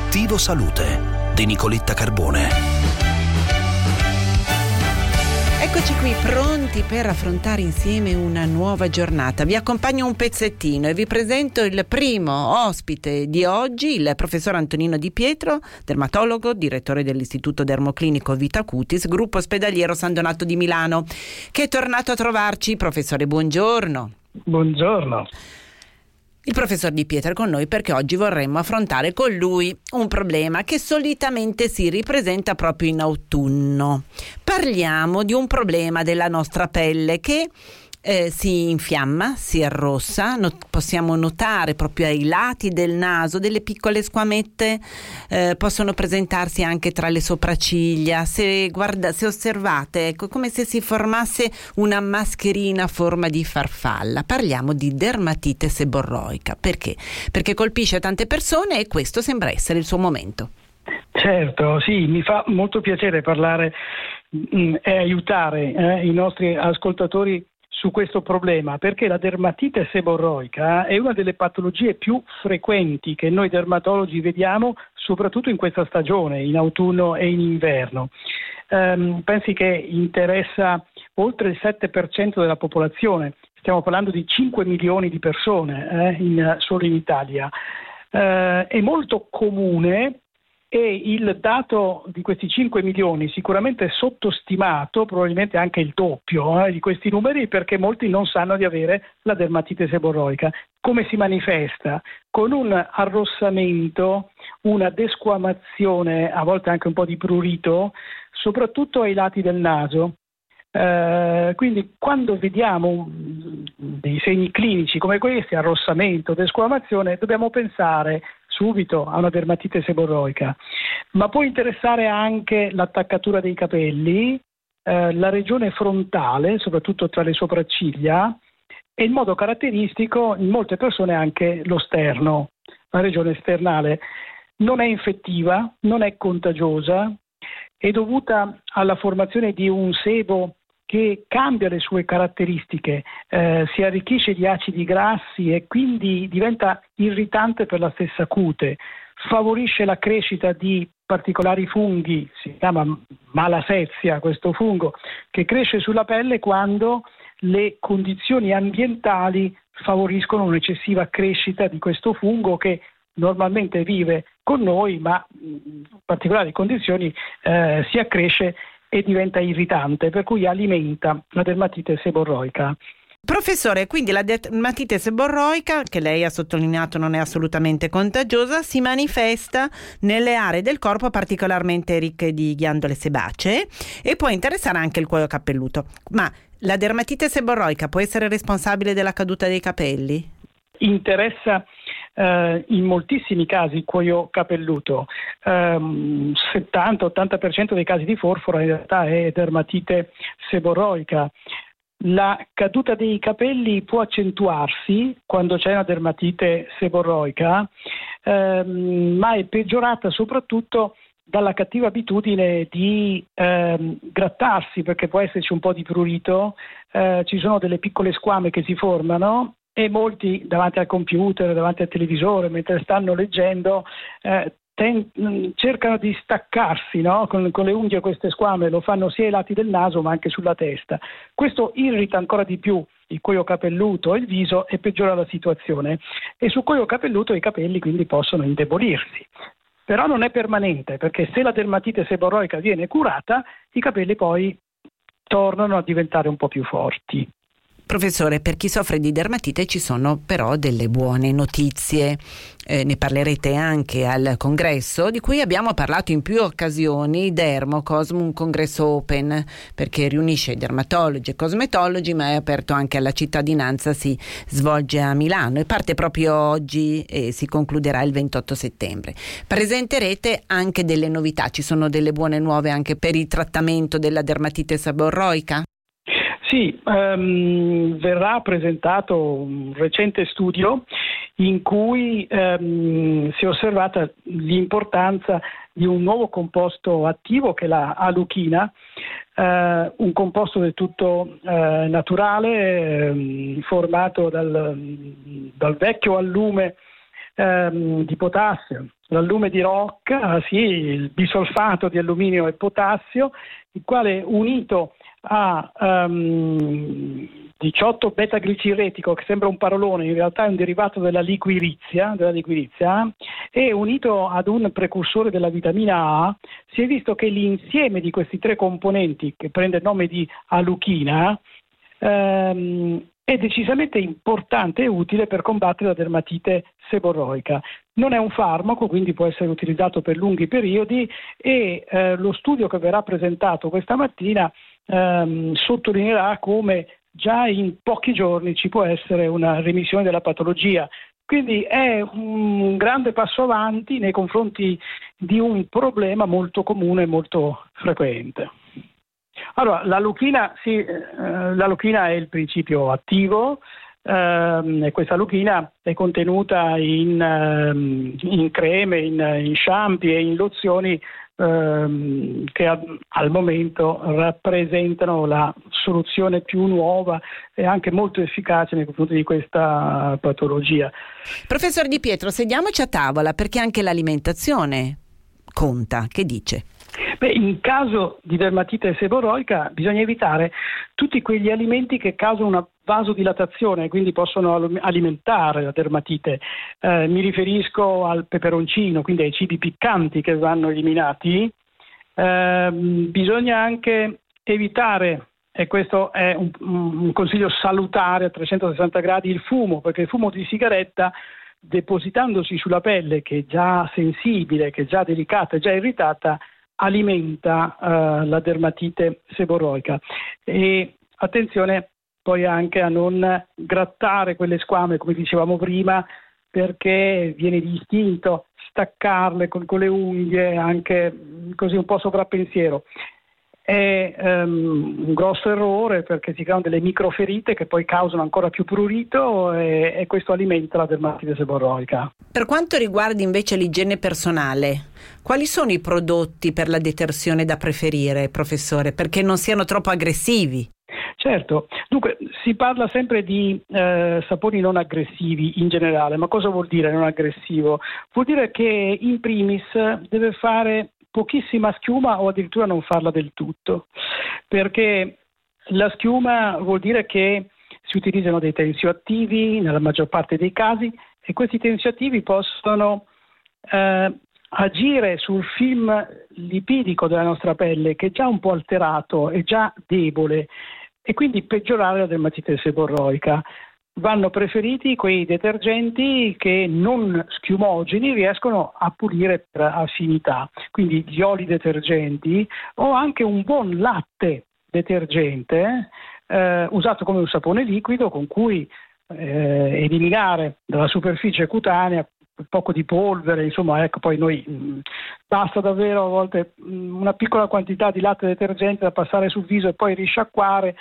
Attivo Salute di Nicoletta Carbone. Eccoci qui pronti per affrontare insieme una nuova giornata. Vi accompagno un pezzettino e vi presento il primo ospite di oggi, il professor Antonino Di Pietro, dermatologo, direttore dell'Istituto Dermoclinico Vita Cutis, gruppo ospedaliero San Donato di Milano, che è tornato a trovarci. Professore, buongiorno. Buongiorno. Il professor Di Pietro è con noi perché oggi vorremmo affrontare con lui un problema che solitamente si ripresenta proprio in autunno. Parliamo di un problema della nostra pelle che si infiamma, si arrossa, possiamo notare proprio ai lati del naso delle piccole squamette, possono presentarsi anche tra le sopracciglia. Se osservate, ecco, come se si formasse una mascherina a forma di farfalla. Parliamo di dermatite seborroica. Perché? Perché colpisce tante persone e questo sembra essere il suo momento. Certo, sì, mi fa molto piacere parlare e aiutare i nostri ascoltatori su questo problema, perché la dermatite seborroica è una delle patologie più frequenti che noi dermatologi vediamo, soprattutto in questa stagione, in autunno e in inverno. Pensi che interessa oltre il 7% della popolazione, stiamo parlando di 5 milioni di persone solo in Italia. È molto comune. E il dato di questi 5 milioni sicuramente è sottostimato, probabilmente anche il doppio di questi numeri, perché molti non sanno di avere la dermatite seborroica. Come si manifesta? Con un arrossamento, una desquamazione, a volte anche un po' di prurito, soprattutto ai lati del naso. Quindi quando vediamo dei segni clinici come questi, arrossamento, desquamazione, dobbiamo pensare subito a una dermatite seborroica, ma può interessare anche l'attaccatura dei capelli, la regione frontale, soprattutto tra le sopracciglia, e in modo caratteristico in molte persone anche lo sterno, la regione sternale. Non è infettiva, non è contagiosa, è dovuta alla formazione di un sebo che cambia le sue caratteristiche, si arricchisce di acidi grassi e quindi diventa irritante per la stessa cute, favorisce la crescita di particolari funghi, si chiama malassezia questo fungo, che cresce sulla pelle quando le condizioni ambientali favoriscono un'eccessiva crescita di questo fungo che normalmente vive con noi, ma in particolari condizioni si accresce e diventa irritante, per cui alimenta la dermatite seborroica. Professore, quindi la dermatite seborroica, che lei ha sottolineato non è assolutamente contagiosa, si manifesta nelle aree del corpo particolarmente ricche di ghiandole sebacee e può interessare anche il cuoio capelluto. Ma la dermatite seborroica può essere responsabile della caduta dei capelli? Interessa in moltissimi casi il cuoio capelluto, 70-80% dei casi di forfora in realtà è dermatite seborroica. La caduta dei capelli può accentuarsi quando c'è una dermatite seborroica, ma è peggiorata soprattutto dalla cattiva abitudine di grattarsi, perché può esserci un po' di prurito, ci sono delle piccole squame che si formano e molti davanti al computer, davanti al televisore, mentre stanno leggendo, cercano di staccarsi, no? Con le unghie queste squame, lo fanno sia ai lati del naso ma anche sulla testa. Questo irrita ancora di più il cuoio capelluto e il viso e peggiora la situazione. E sul cuoio capelluto i capelli quindi possono indebolirsi. Però non è permanente, perché se la dermatite seborroica viene curata, i capelli poi tornano a diventare un po' più forti. Professore, per chi soffre di dermatite ci sono però delle buone notizie, ne parlerete anche al congresso di cui abbiamo parlato in più occasioni, Dermocosm, un congresso open perché riunisce dermatologi e cosmetologi, ma è aperto anche alla cittadinanza, si svolge a Milano e parte proprio oggi e si concluderà il 28 settembre. Presenterete anche delle novità, ci sono delle buone nuove anche per il trattamento della dermatite seborroica? Sì, verrà presentato un recente studio in cui si è osservata l'importanza di un nuovo composto attivo che è la aluchina, un composto del tutto naturale, formato dal vecchio allume di potassio, l'allume di rocca, sì, il bisolfato di alluminio e potassio, il quale unito a 18 beta-gliciretico, che sembra un parolone, in realtà è un derivato della liquirizia, e unito ad un precursore della vitamina A, si è visto che l'insieme di questi tre componenti, che prende il nome di aluchina, è decisamente importante e utile per combattere la dermatite seborroica. Non è un farmaco, quindi può essere utilizzato per lunghi periodi e lo studio che verrà presentato questa mattina sottolineerà come già in pochi giorni ci può essere una remissione della patologia. Quindi è un grande passo avanti nei confronti di un problema molto comune e molto frequente. Allora, l'alluchina è il principio attivo, e questa alluchina è contenuta in creme, in shampoo e in lozioni che al momento rappresentano la soluzione più nuova e anche molto efficace nei confronti di questa patologia. Professor Di Pietro, sediamoci a tavola, perché anche l'alimentazione conta. Che dice? In caso di dermatite seborroica bisogna evitare tutti quegli alimenti che causano una vasodilatazione e quindi possono alimentare la dermatite. Mi riferisco al peperoncino, quindi ai cibi piccanti che vanno eliminati. Bisogna anche evitare, e questo è un consiglio salutare a 360 gradi, il fumo, perché il fumo di sigaretta, depositandosi sulla pelle che è già sensibile, che è già delicata, è già irritata, alimenta la dermatite seborroica. E attenzione poi anche a non grattare quelle squame, come dicevamo prima, perché viene di istinto staccarle con le unghie, anche così un po' sovrappensiero. È un grosso errore, perché si creano delle microferite che poi causano ancora più prurito e questo alimenta la dermatite seborroica. Per quanto riguarda invece l'igiene personale, quali sono i prodotti per la detersione da preferire, professore, perché non siano troppo aggressivi? Certo, dunque si parla sempre di saponi non aggressivi in generale, ma cosa vuol dire non aggressivo? Vuol dire che in primis deve fare pochissima schiuma o addirittura non farla del tutto, perché la schiuma vuol dire che si utilizzano dei tensioattivi nella maggior parte dei casi e questi tensioattivi possono agire sul film lipidico della nostra pelle, che è già un po' alterato, è già debole, e quindi peggiorare la dermatite seborroica. Vanno preferiti quei detergenti che non schiumogeni riescono a pulire per affinità, quindi gli oli detergenti o anche un buon latte detergente usato come un sapone liquido con cui eliminare dalla superficie cutanea un poco di polvere, insomma, ecco, poi noi basta davvero a volte una piccola quantità di latte detergente da passare sul viso e poi risciacquare,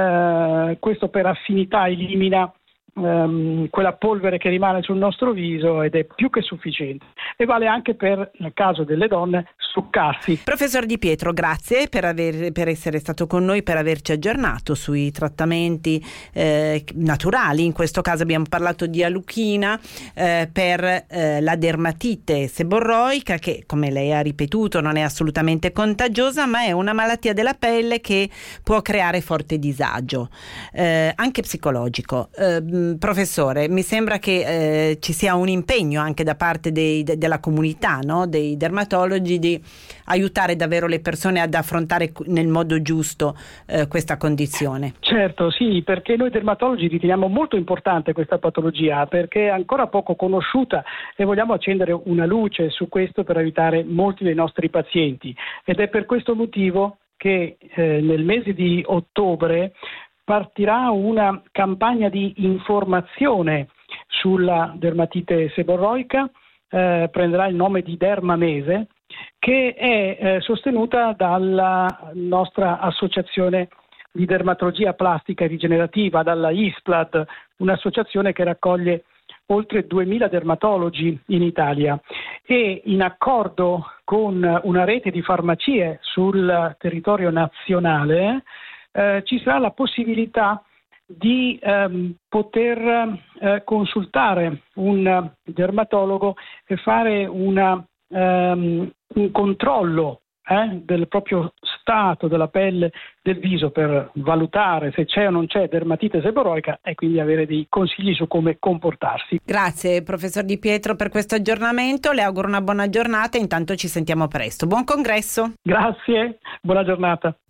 questo per affinità elimina quella polvere che rimane sul nostro viso ed è più che sufficiente, e vale anche per, nel caso delle donne, struccarsi. Professor Di Pietro, grazie per essere stato con noi, per averci aggiornato sui trattamenti naturali. In questo caso abbiamo parlato di aluchina per la dermatite seborroica, che, come lei ha ripetuto, non è assolutamente contagiosa, ma è una malattia della pelle che può creare forte disagio anche psicologico. Professore, mi sembra che ci sia un impegno anche da parte della comunità, no? Dei dermatologi, di aiutare davvero le persone ad affrontare nel modo giusto questa condizione. Certo, sì, perché noi dermatologi riteniamo molto importante questa patologia, perché è ancora poco conosciuta e vogliamo accendere una luce su questo per aiutare molti dei nostri pazienti, ed è per questo motivo che nel mese di ottobre partirà una campagna di informazione sulla dermatite seborroica, prenderà il nome di Dermamese, che è sostenuta dalla nostra associazione di dermatologia plastica e rigenerativa, dalla ISPLAD, un'associazione che raccoglie oltre 2000 dermatologi in Italia, e in accordo con una rete di farmacie sul territorio nazionale ci sarà la possibilità di poter consultare un dermatologo e fare un controllo del proprio stato della pelle, del viso, per valutare se c'è o non c'è dermatite seboroica e quindi avere dei consigli su come comportarsi. Grazie professor Di Pietro per questo aggiornamento, le auguro una buona giornata e intanto ci sentiamo presto. Buon congresso. Grazie, buona giornata.